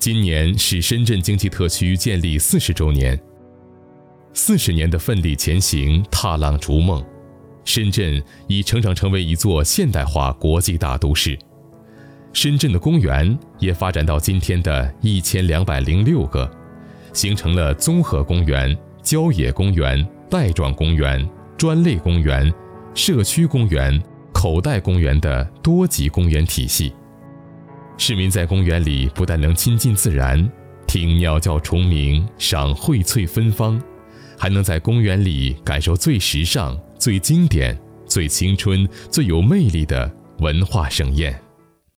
今年是深圳经济特区建立40周年，40年的奋力前行，踏浪逐梦，深圳已成长成为一座现代化国际大都市。深圳的公园也发展到今天的1206个，形成了综合公园、郊野公园、带状公园、专类公园、社区公园、口袋公园的多级公园体系。市民在公园里不但能亲近自然，听鸟叫虫鸣，赏荟萃芬芳，还能在公园里感受最时尚、最经典、最青春、最有魅力的文化盛宴。